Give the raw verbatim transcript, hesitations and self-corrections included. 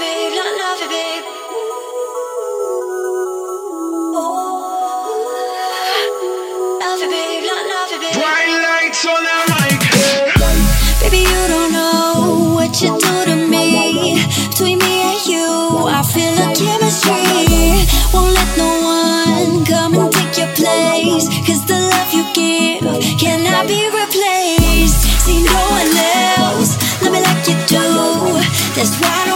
babe, love, love it, babe. Love it, babe, love, love it, babe. Bright lights on the mic. Baby, you don't know what you do to me. Between me and you, I feel a chemistry. Won't let no one come and take your place. Cause the love you give cannot be replaced. See no one else, love me like you do. That's why